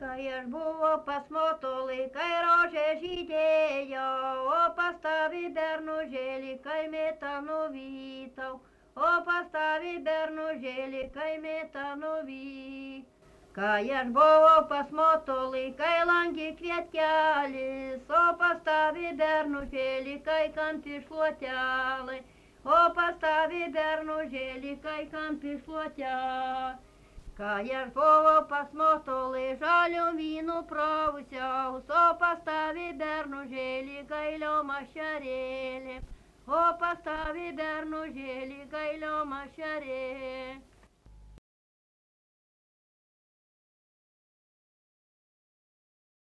Kai aš buvo pas motulį, kai rožė žydėjo, o pas tavi bernužėlį, kai mėta nuvytau, o pas tavi bernužėlį, kai mėta nuvytau. Kai aš buvau pas motulį, kai lankė kvietkelis, o pas tavi bernužėlį, kai kampi šluotelė, o pas tavi bernužėlį, kai kampi šluotelė. Kai aš buvau pas motulį, žalių vynų prausiaus, o pas tavi bernužėlį, gailio mašerėlė, o pas tavi bernužėlį, gailio mašerėlė.